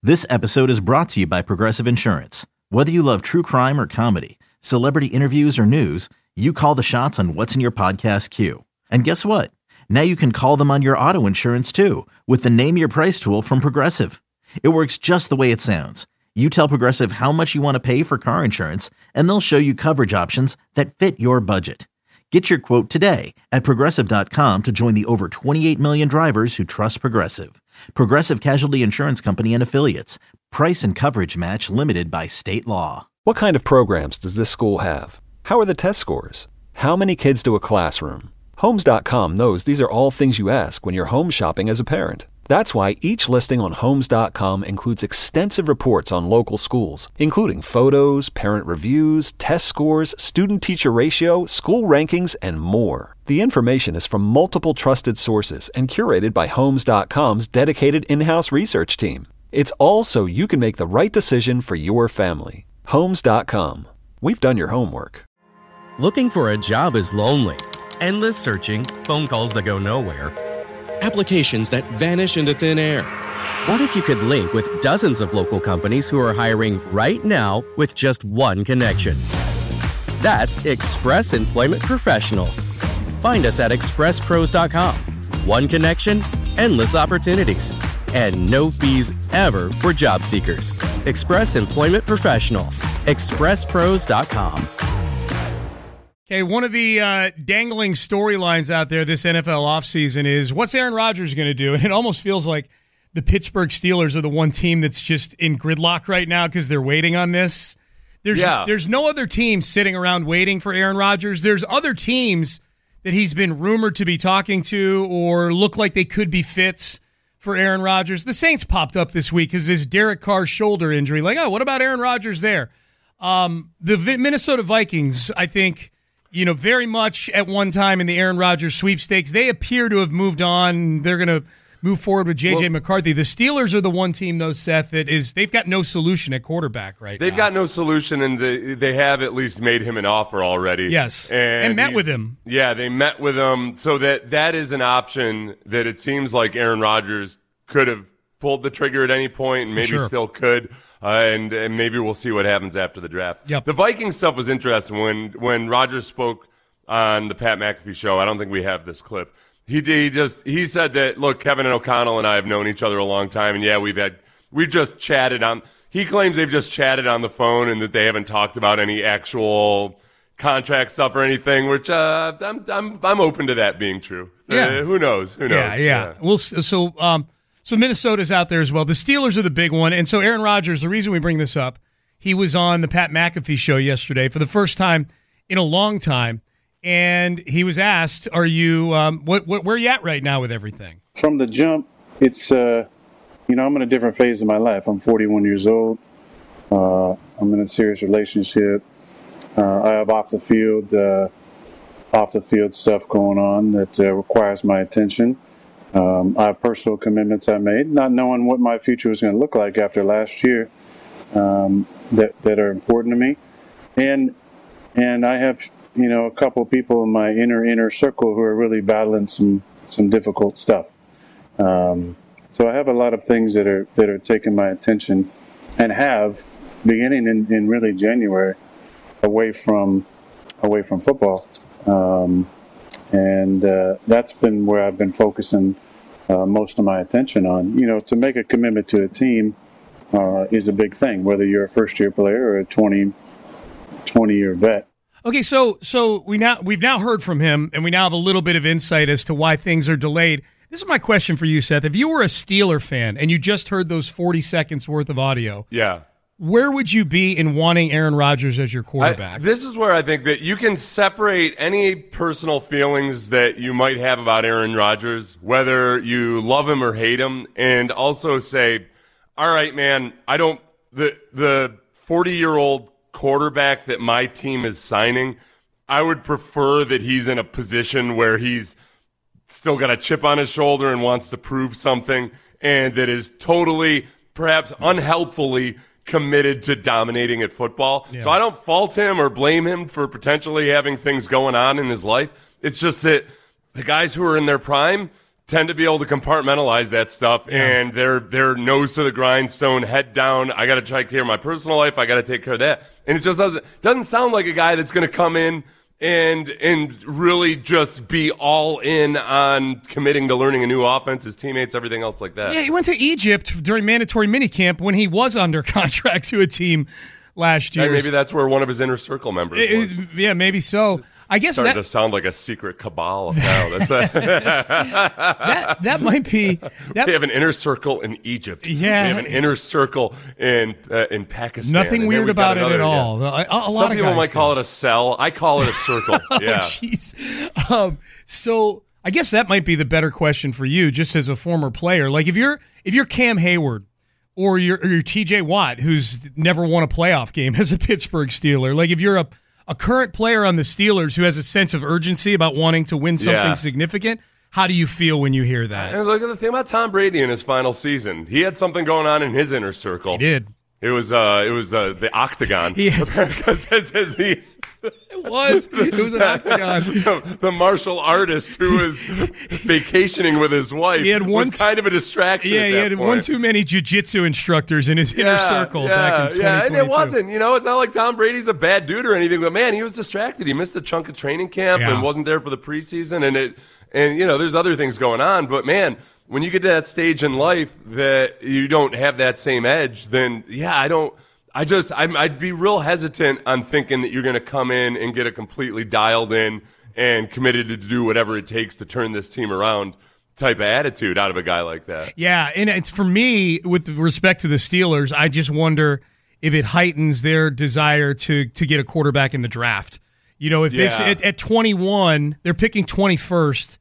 This episode is brought to you by Progressive Insurance. Whether you love true crime or comedy, celebrity interviews or news, you call the shots on what's in your podcast queue. And guess what? Now you can call them on your auto insurance too with the Name Your Price tool from Progressive. It works just the way it sounds. You tell Progressive how much you want to pay for car insurance, and they'll show you coverage options that fit your budget. Get your quote today at Progressive.com to join the over 28 million drivers who trust Progressive. Progressive Casualty Insurance Company and Affiliates. Price and coverage match limited by state law. What kind of programs does this school have? How are the test scores? How many kids to a classroom? Homes.com knows these are all things you ask when you're home shopping as a parent. That's why each listing on Homes.com includes extensive reports on local schools, including photos, parent reviews, test scores, student-teacher ratio, school rankings, and more. The information is from multiple trusted sources and curated by Homes.com's dedicated in-house research team. It's all so you can make the right decision for your family. Homes.com. We've done your homework. Looking for a job is lonely. Endless searching, phone calls that go nowhere, applications that vanish into thin air. What if you could link with dozens of local companies who are hiring right now with just one connection? That's Express Employment Professionals. Find us at expresspros.com. One connection, endless opportunities, and no fees ever for job seekers. Express Employment Professionals. expresspros.com. Okay, one of the dangling storylines out there this NFL offseason is what's Aaron Rodgers going to do? And it almost feels like the Pittsburgh Steelers are the one team that's just in gridlock right now because they're waiting on this. There's no other team sitting around waiting for Aaron Rodgers. There's other teams that he's been rumored to be talking to or look like they could be fits for Aaron Rodgers. The Saints popped up this week because this Derek Carr shoulder injury. Like, oh, what about Aaron Rodgers there? The Minnesota Vikings, I think, very much at one time in the Aaron Rodgers sweepstakes, they appear to have moved on. They're going to move forward with J.J. McCarthy. The Steelers are the one team, though, Seth, they've got no solution at quarterback right now. They've got no solution, and they have at least made him an offer already. Yes, and met with him. Yeah, they met with him, so that is an option that it seems like Aaron Rodgers could have pulled the trigger at any point, and maybe still could. And maybe we'll see what happens after the draft. Yep. The Vikings stuff was interesting when Rodgers spoke on the Pat McAfee show. I don't think we have this clip. He said that, look, Kevin and O'Connell and I have known each other a long time, and yeah, we've just chatted on. He claims they've just chatted on the phone and that they haven't talked about any actual contract stuff or anything. Which I'm open to that being true. Yeah. Who knows? Yeah. Well, So Minnesota's out there as well. The Steelers are the big one. And so Aaron Rodgers, the reason we bring this up, he was on the Pat McAfee show yesterday for the first time in a long time. And he was asked, are you, where are you at right now with everything? From the jump, it's, I'm in a different phase of my life. I'm 41 years old. I'm in a serious relationship. I have off the field stuff going on that requires my attention. I have personal commitments I made, not knowing what my future was going to look like after last year, that are important to me. And I have, a couple of people in my inner circle who are really battling some difficult stuff. So I have a lot of things that are taking my attention and have, beginning in really January, away from football. And that's been where I've been focusing most of my attention on. To make a commitment to a team is a big thing, whether you're a first-year player or a 20-year vet. Okay, so we've now heard from him, and we now have a little bit of insight as to why things are delayed. This is my question for you, Seth. If you were a Steeler fan and you just heard those 40 seconds worth of audio, where would you be in wanting Aaron Rodgers as your quarterback? This is where I think that you can separate any personal feelings that you might have about Aaron Rodgers, whether you love him or hate him, and also say, all right, man, the 40-year-old quarterback that my team is signing, I would prefer that he's in a position where he's still got a chip on his shoulder and wants to prove something, and that is totally, perhaps unhealthfully, committed to dominating at football. Yeah. So I don't fault him or blame him for potentially having things going on in his life. It's just that the guys who are in their prime, tend to be able to compartmentalize that stuff, and they're nose to the grindstone, head down. I got to take care of my personal life. I got to take care of that. And it just doesn't sound like a guy that's going to come in and really just be all in on committing to learning a new offense, his teammates, everything else like that. Yeah, he went to Egypt during mandatory minicamp when he was under contract to a team last year. And maybe that's where one of his inner circle members was. Yeah, maybe so. I guess starting to sound like a secret cabal now. That's that might be. We have an inner circle in Egypt. Yeah, we have an inner circle in Pakistan. Nothing weird about it at all. Yeah. A lot Some of people guys might call it a cell. I call it a circle. Yeah. Jeez. So I guess that might be the better question for you, just as a former player. Like if you're Cam Hayward or you're T.J. Watt, who's never won a playoff game as a Pittsburgh Steeler. Like if you're a current player on the Steelers who has a sense of urgency about wanting to win something significant, how do you feel when you hear that? And look at the thing about Tom Brady in his final season. He had something going on in his inner circle. He did. It was the octagon. Yeah. It was an octagon. The martial artist who was vacationing with his wife was kind of a distraction. Yeah, he had one too many jiu-jitsu instructors in his inner circle back in 2022. Yeah, and it wasn't. It's not like Tom Brady's a bad dude or anything, but man, he was distracted. He missed a chunk of training camp and wasn't there for the preseason, and there's other things going on. But man, when you get to that stage in life that you don't have that same edge, then I'd be real hesitant on thinking that you're going to come in and get a completely dialed in and committed to do whatever it takes to turn this team around type of attitude out of a guy like that. Yeah, and it's for me, with respect to the Steelers, I just wonder if it heightens their desire to get a quarterback in the draft. If this at 21, they're picking 21st.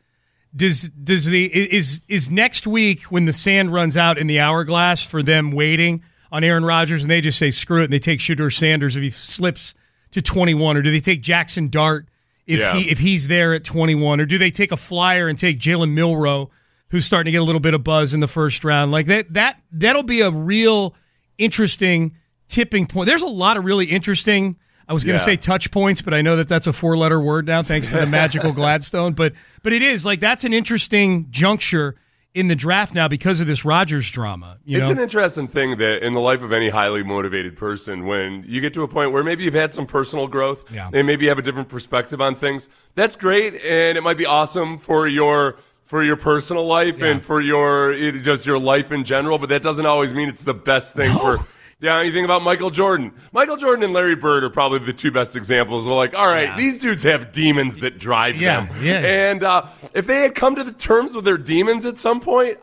Is next week when the sand runs out in the hourglass for them waiting on Aaron Rodgers and they just say screw it and they take Shedeur Sanders if he slips to 21, or do they take Jackson Dart if he's there at 21, or do they take a flyer and take Jalen Milroe, who's starting to get a little bit of buzz in the first round? Like that'll be a real interesting tipping point. There's a lot of really interesting, I was going to say touch points, but I know that's a 4-letter word now thanks to the magical Gladstone, but it is like that's an interesting juncture in the draft now because of this Rodgers drama. It's an interesting thing that in the life of any highly motivated person, when you get to a point where maybe you've had some personal growth and maybe you have a different perspective on things, that's great, and it might be awesome for your personal life and for your life in general, but that doesn't always mean it's the best thing for... Yeah, you think about Michael Jordan. Michael Jordan and Larry Bird are probably the two best examples. We're like, all right, these dudes have demons that drive them. Yeah. And if they had come to the terms with their demons at some point,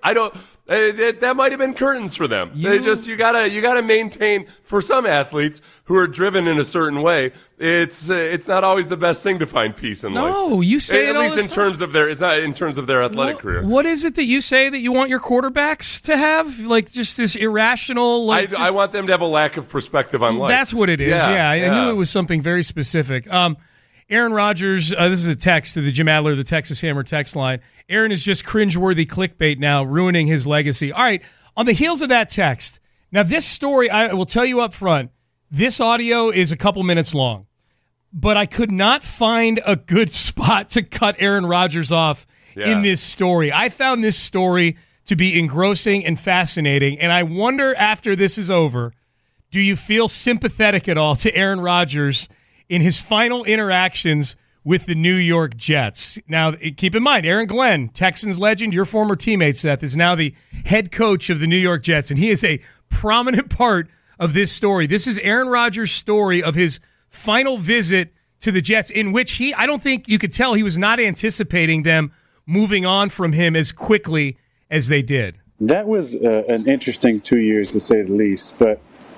that might have been curtains for them. You gotta maintain, for some athletes who are driven in a certain way, it's not always the best thing to find peace in life. No, you say it all the time. At least in terms of it's not in terms of their athletic career. What is it that you say that you want your quarterbacks to have? Like just this irrational. I want them to have a lack of perspective on life. That's what it is. Yeah, I knew it was something very specific. Aaron Rodgers, this is a text to the Jim Adler, the Texas Hammer text line. Aaron is just cringeworthy clickbait now, ruining his legacy. All right, on the heels of that text, now this story, I will tell you up front, this audio is a couple minutes long, but I could not find a good spot to cut Aaron Rodgers off in this story. I found this story to be engrossing and fascinating, and I wonder after this is over, do you feel sympathetic at all to Aaron Rodgers in his final interactions with the New York Jets? Now, keep in mind, Aaron Glenn, Texans legend, your former teammate, Seth, is now the head coach of the New York Jets, and he is a prominent part of this story. This is Aaron Rodgers' story of his final visit to the Jets, in which I don't think you could tell he was not anticipating them moving on from him as quickly as they did. That was an interesting 2 years, to say the least. But,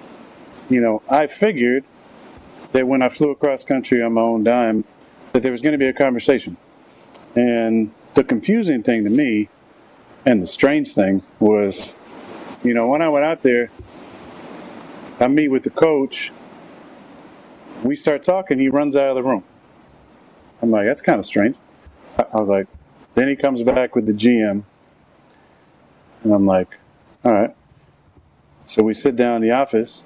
I figured that when I flew across country on my own dime, that there was going to be a conversation. And the confusing thing to me, and the strange thing, was, when I went out there, I meet with the coach, we start talking, he runs out of the room. I'm like, that's kind of strange. I was like, then he comes back with the GM, and I'm like, all right. So we sit down in the office,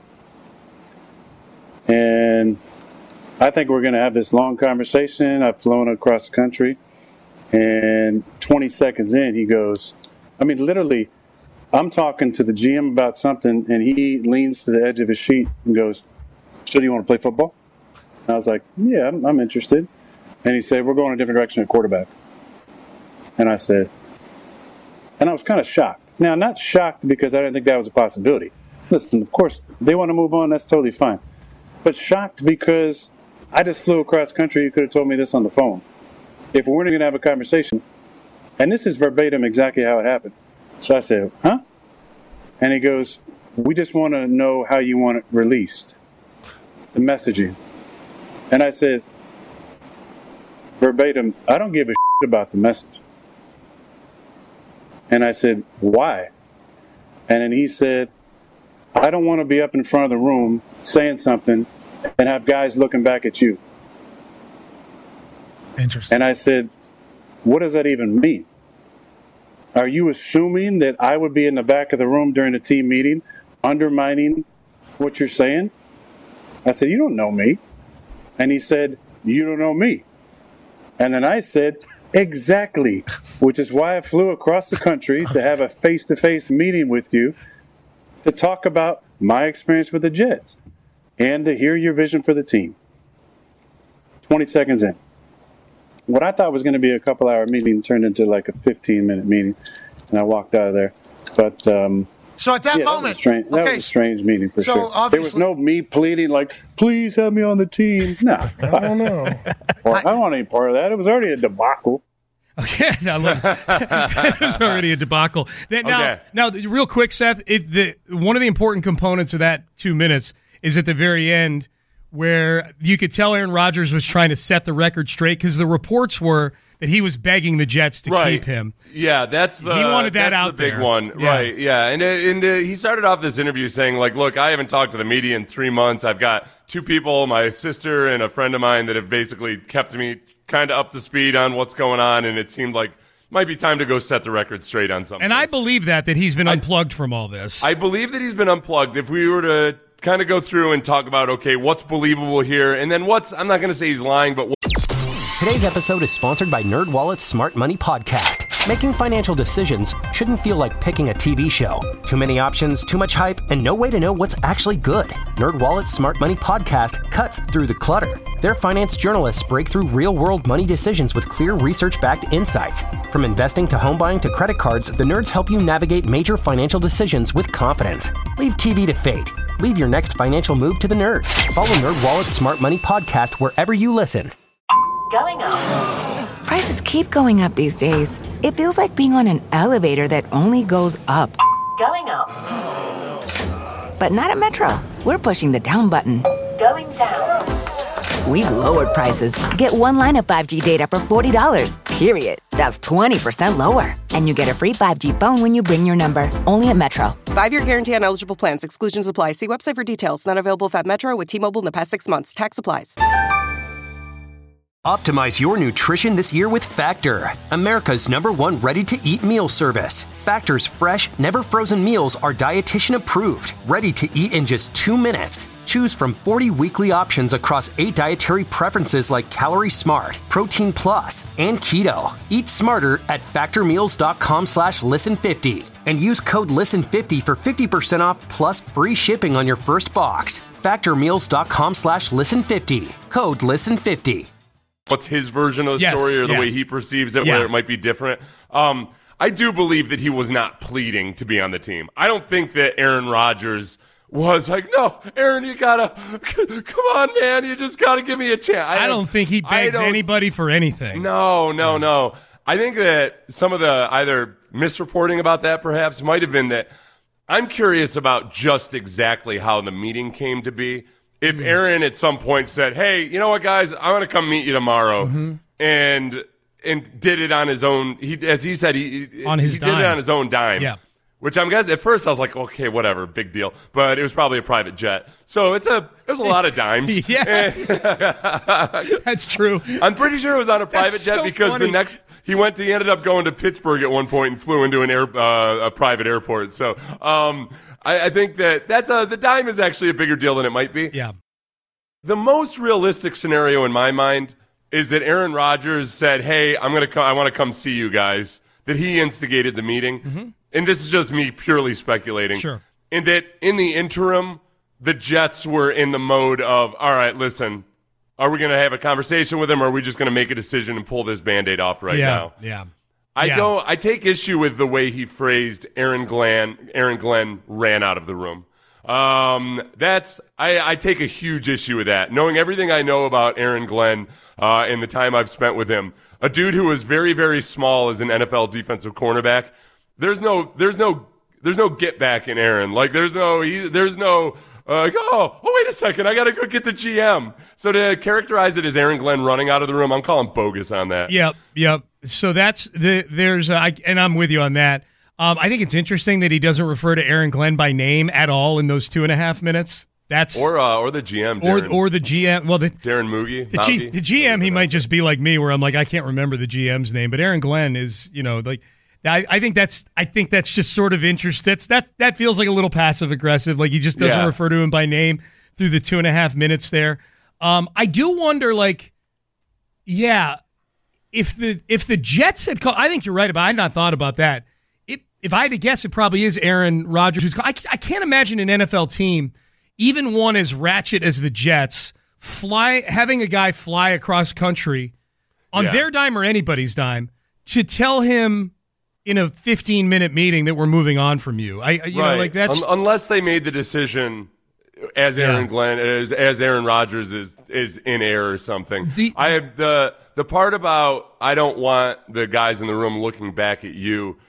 and I think we're going to have this long conversation. I've flown across the country. And 20 seconds in, he goes, literally, I'm talking to the GM about something, and he leans to the edge of his sheet and goes, so do you want to play football? And I was like, yeah, I'm interested. And he said, we're going a different direction at quarterback. And I said, and I was kind of shocked. Now, not shocked because I didn't think that was a possibility. Listen, of course, they want to move on, that's totally fine. But shocked because I just flew across country. You could have told me this on the phone. If we weren't going to have a conversation, and this is verbatim exactly how it happened. So I said, huh? And he goes, we just want to know how you want it released, the messaging. And I said, verbatim, I don't give a shit about the message. And I said, why? And then he said, I don't want to be up in front of the room saying something and have guys looking back at you. Interesting. And I said, what does that even mean? Are you assuming that I would be in the back of the room during a team meeting undermining what you're saying? I said, you don't know me. And he said, you don't know me. And then I said, exactly, which is why I flew across the country to have a face-to-face meeting with you to talk about my experience with the Jets and to hear your vision for the team. 20 seconds in. What I thought was going to be a couple-hour meeting turned into like a 15-minute meeting, and I walked out of there. But so at that moment, that was a strange meeting for sure. There was no me pleading like, "Please have me on the team." No, I don't know. I don't want any part of that. It was already a debacle. Okay, it was already a debacle. Now, real quick, Seth. One of the important components of that 2 minutes is at the very end, where you could tell Aaron Rodgers was trying to set the record straight because the reports were that he was begging the Jets to keep him. Yeah, he wanted that out there. Big one, yeah. Right? Yeah, and he started off this interview saying like, "Look, I haven't talked to the media in 3 months. I've got 2 people, my sister and a friend of mine, that have basically kept me kind of up to speed on what's going on, and it seemed like might be time to go set the record straight on something." And I believe that he's been unplugged from all this. I believe that he's been unplugged. If we were to kind of go through and talk about, okay, what's believable here, and then I'm not going to say he's lying, but Today's episode is sponsored by NerdWallet's Smart Money Podcast. Making financial decisions shouldn't feel like picking a TV show. Too many options, too much hype, and no way to know what's actually good. NerdWallet's Smart Money Podcast cuts through the clutter. Their finance journalists break through real-world money decisions with clear research-backed insights. From investing to home buying to credit cards, the nerds help you navigate major financial decisions with confidence. Leave TV to fate. Leave your next financial move to the nerds. Follow NerdWallet's Smart Money Podcast wherever you listen. Going up. Prices keep going up these days. It feels like being on an elevator that only goes up. Going up. But not at Metro. We're pushing the down button. Going down. We've lowered prices. Get one line of 5G data for $40, period. That's 20% lower. And you get a free 5G phone when you bring your number. Only at Metro. 5-year guarantee on eligible plans. Exclusions apply. See website for details. Not available if at Metro with T-Mobile in the past 6 months. Tax applies. Optimize your nutrition this year with Factor, America's #1 ready-to-eat meal service. Factor's fresh, never-frozen meals are dietitian approved, ready to eat in just 2 minutes. Choose from 40 weekly options across 8 dietary preferences like Calorie Smart, Protein Plus, and Keto. Eat smarter at factormeals.com/listen50 and use code LISTEN50 for 50% off plus free shipping on your first box. Factormeals.com/listen50. Code LISTEN50. What's his version of the story or the way he perceives it, where it might be different. I do believe that he was not pleading to be on the team. I don't think that Aaron Rodgers was like, no, Aaron, you gotta, come on, man, you just gotta give me a chance. I don't think he begs anybody for anything. No. I think that some of the either misreporting about that perhaps might have been that I'm curious about just exactly how the meeting came to be. If Aaron at some point said, hey, you know what, guys, I'm going to come meet you tomorrow, and did it on his own, as he said, he did it on his own dime. Yeah. Which I'm guessing, at first I was like, okay, whatever, big deal. But it was probably a private jet. So it was a lot of dimes. Yeah. That's true. I'm pretty sure it was on a private jet because funny. He ended up going to Pittsburgh at one point and flew into a private airport. So, I think the dime is actually a bigger deal than it might be. Yeah. The most realistic scenario in my mind is that Aaron Rodgers said, "Hey, I want to come see you guys." That he instigated the meeting, and this is just me purely speculating. Sure. And that in the interim, the Jets were in the mode of, all right, listen, are we going to have a conversation with him, or are we just going to make a decision and pull this Band-Aid off now? Yeah. I take issue with the way he phrased Aaron Glenn ran out of the room. I take a huge issue with that. Knowing everything I know about Aaron Glenn in the time I've spent with him, a dude who was very, very small as an NFL defensive cornerback, there's no get back in Aaron. Like wait a second, I got to go get the GM. So to characterize it as Aaron Glenn running out of the room, I'm calling bogus on that. Yep. So and I'm with you on that. I think it's interesting that he doesn't refer to Aaron Glenn by name at all in those 2.5 minutes. That's or the GM, or the GM. Well, Darren Moogie, the GM, he might just be like me, where I'm like, I can't remember the GM's name, but Aaron Glenn is, like. I think that's just sort of interesting. That feels like a little passive aggressive. Like he just doesn't refer to him by name through the 2.5 minutes there. I do wonder, if the Jets had called. I think you're right about. I had not thought about that. If I had to guess, it probably is Aaron Rodgers who's called. I can't imagine an NFL team, even one as ratchet as the Jets, having a guy fly across country on their dime or anybody's dime to tell him in a 15-minute meeting that we're moving on from you. That's unless they made the decision as Aaron Glenn as Aaron Rodgers is in air or something. The part about I don't want the guys in the room looking back at you.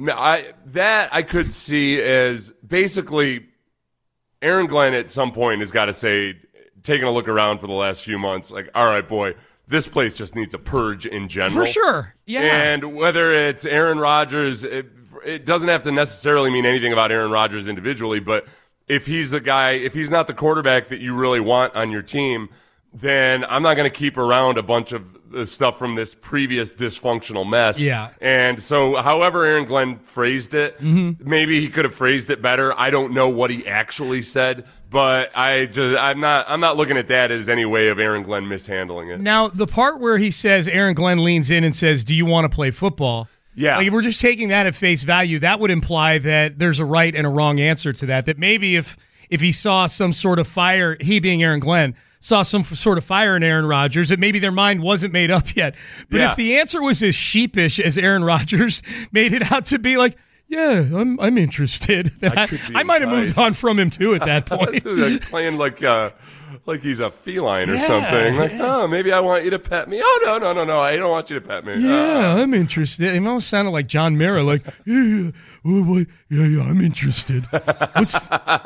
I could see as basically Aaron Glenn at some point has got to say, taking a look around for the last few months, like, all right, boy, this place just needs a purge in general. For sure, yeah. And whether it's Aaron Rodgers, it doesn't have to necessarily mean anything about Aaron Rodgers individually, but if he's not the quarterback that you really want on your team, then I'm not going to keep around a bunch of the stuff from this previous dysfunctional mess. Yeah. And so however Aaron Glenn phrased it, maybe he could have phrased it better. I don't know what he actually said, but I'm not looking at that as any way of Aaron Glenn mishandling it. Now, the part where he says Aaron Glenn leans in and says, "Do you want to play football?" Yeah. Like if we're just taking that at face value, that would imply that there's a right and a wrong answer to that. That maybe if he saw some sort of fire, he being Aaron Glenn, saw some sort of fire in Aaron Rodgers, that maybe their mind wasn't made up yet. But if the answer was as sheepish as Aaron Rodgers made it out to be, like, yeah, I'm interested, I might have moved on from him too at that point. Like playing like he's a feline or something. Like, oh, maybe I want you to pet me. Oh, no, I don't want you to pet me. Yeah, I'm interested. It almost sounded like John Mara, like, yeah, I'm interested. What's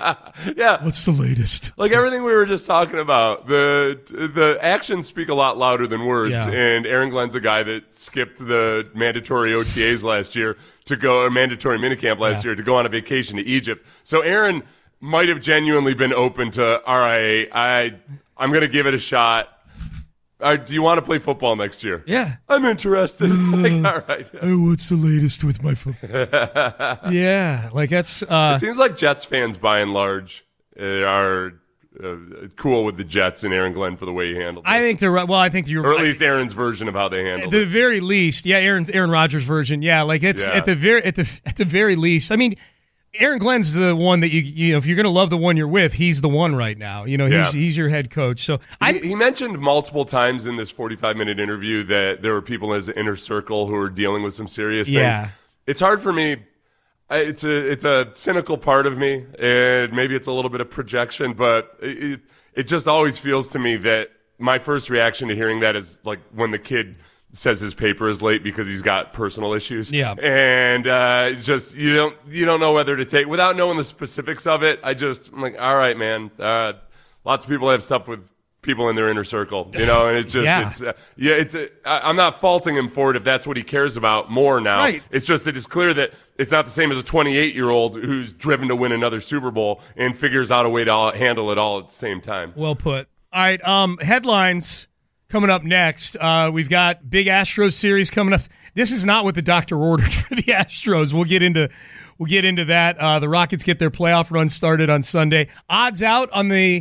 the latest? Like everything we were just talking about, the actions speak a lot louder than words. Yeah. And Aaron Glenn's a guy that skipped the mandatory OTAs last year or mandatory minicamp last year to go on a vacation to Egypt. So Aaron might have genuinely been open to, all right, I'm going to give it a shot. Do you want to play football next year? Yeah. I'm interested. All right. What's the latest with my football? Yeah, like that's... it seems like Jets fans, by and large, are cool with the Jets and Aaron Glenn for the way he handled it. I think they're right. Well, I think you're... Or at least Aaron's version of how they handled it. At the very least, Aaron Rodgers' version, like it's at the very least. I mean... Aaron Glenn's the one that you if you're going to love the one you're with, he's the one right now. He's your head coach. So he mentioned multiple times in this 45-minute interview that there were people in his inner circle who were dealing with some serious things. It's hard for me. It's a cynical part of me, and maybe it's a little bit of projection, but it just always feels to me that my first reaction to hearing that is like when the kid says his paper is late because he's got personal issues. Yeah. And just you don't know whether to take without knowing the specifics of it. I'm like, all right, man. Lots of people have stuff with people in their inner circle, and it's just I'm not faulting him for it if that's what he cares about more now. Right. It's just that it's clear that it's not the same as a 28-year-old who's driven to win another Super Bowl and figures out a way to handle it all at the same time. Well put. All right, headlines coming up next. We've got big Astros series coming up. This is not what the doctor ordered for the Astros. We'll get into that. The Rockets get their playoff run started on Sunday. Odds out on the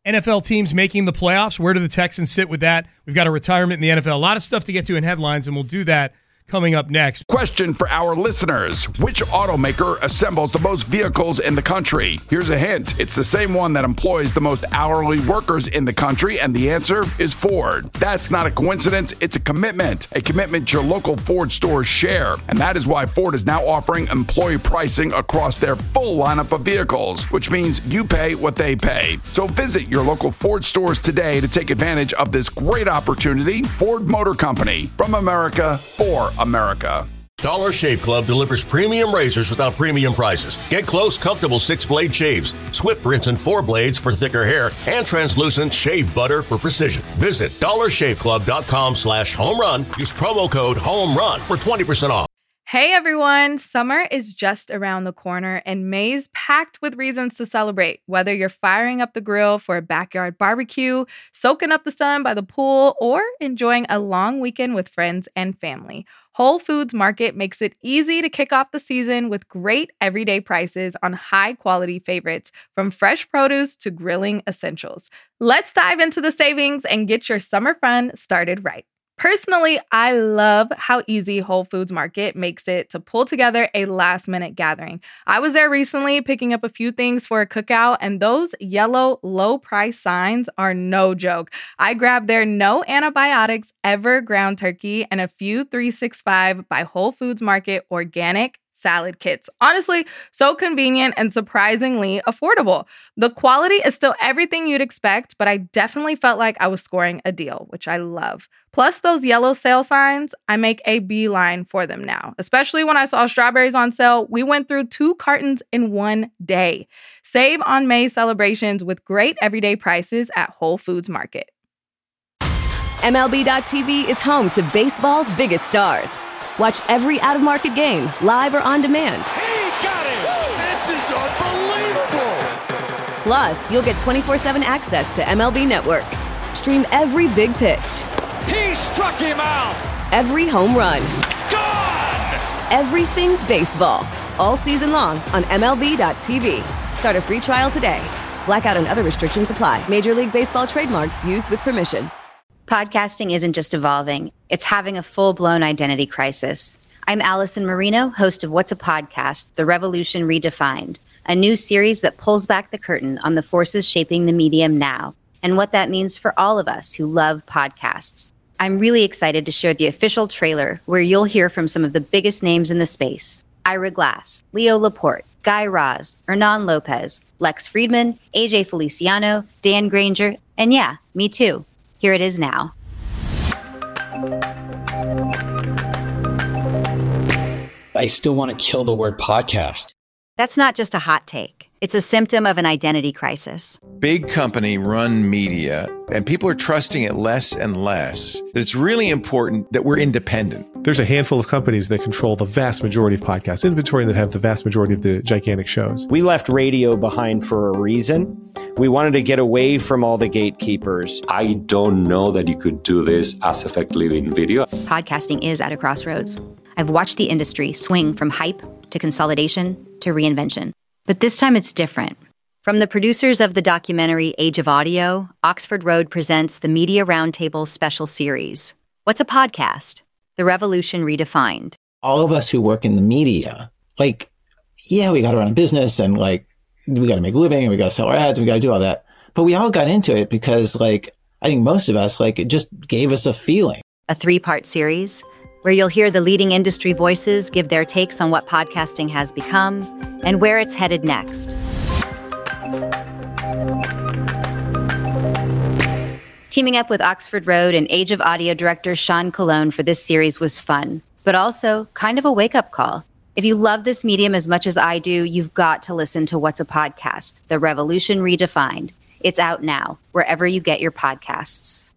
NFL teams making the playoffs. Where do the Texans sit with that? We've got a retirement in the NFL. A lot of stuff to get to in headlines, and we'll do that coming up next. Question for our listeners. Which automaker assembles the most vehicles in the country? Here's a hint. It's the same one that employs the most hourly workers in the country, and the answer is Ford. That's not a coincidence. It's a commitment your local Ford stores share. And that is why Ford is now offering employee pricing across their full lineup of vehicles, which means you pay what they pay. So visit your local Ford stores today to take advantage of this great opportunity. Ford Motor Company, from America for America. Dollar Shave Club delivers premium razors without premium prices. Get close, comfortable 6-blade shaves, swift rinse and 4 blades for thicker hair, and translucent shave butter for precision. Visit dollarshaveclub.com/home-run. Use promo code HOME-RUN for 20% off. Hey everyone, summer is just around the corner and May's packed with reasons to celebrate. Whether you're firing up the grill for a backyard barbecue, soaking up the sun by the pool, or enjoying a long weekend with friends and family, Whole Foods Market makes it easy to kick off the season with great everyday prices on high-quality favorites, from fresh produce to grilling essentials. Let's dive into the savings and get your summer fun started right. Personally, I love how easy Whole Foods Market makes it to pull together a last-minute gathering. I was there recently picking up a few things for a cookout, and those yellow low-price signs are no joke. I grabbed their no antibiotics ever ground turkey and a few 365 by Whole Foods Market organic salad kits. Honestly, so convenient and surprisingly affordable. The quality is still everything you'd expect, but I definitely felt like I was scoring a deal, which I love. Plus those yellow sale signs, I make a beeline for them now. Especially when I saw strawberries on sale, we went through 2 cartons in one day. Save on May celebrations with great everyday prices at Whole Foods Market. MLB.tv is home to baseball's biggest stars. Watch every out-of-market game, live or on demand. He got it! This is unbelievable! Plus, you'll get 24/7 access to MLB Network. Stream every big pitch. He struck him out! Every home run. Gone! Everything baseball. All season long on MLB.tv. Start a free trial today. Blackout and other restrictions apply. Major League Baseball trademarks used with permission. Podcasting isn't just evolving, it's having a full-blown identity crisis. I'm Allison Marino, host of What's a Podcast? The Revolution Redefined, a new series that pulls back the curtain on the forces shaping the medium now and what that means for all of us who love podcasts. I'm really excited to share the official trailer where you'll hear from some of the biggest names in the space. Ira Glass, Leo Laporte, Guy Raz, Hernan Lopez, Lex Friedman, AJ Feliciano, Dan Granger, and yeah, me too. Here it is now. I still want to kill the word podcast. That's not just a hot take. It's a symptom of an identity crisis. Big company run media, and people are trusting it less and less. It's really important that we're independent. There's a handful of companies that control the vast majority of podcast inventory that have the vast majority of the gigantic shows. We left radio behind for a reason. We wanted to get away from all the gatekeepers. I don't know that you could do this as effectively in video. Podcasting is at a crossroads. I've watched the industry swing from hype to consolidation to reinvention. But this time it's different. From the producers of the documentary Age of Audio, Oxford Road presents the Media Roundtable special series. What's a podcast? The Revolution Redefined. All of us who work in the media, we got to run a business and we got to make a living and we got to sell our ads and we got to do all that. But we all got into it because I think most of us, it just gave us a feeling. A 3-part series where you'll hear the leading industry voices give their takes on what podcasting has become and where it's headed next. Teaming up with Oxford Road and Age of Audio director Sean Colon for this series was fun, but also kind of a wake-up call. If you love this medium as much as I do, you've got to listen to What's a Podcast? The Revolution Redefined. It's out now, wherever you get your podcasts.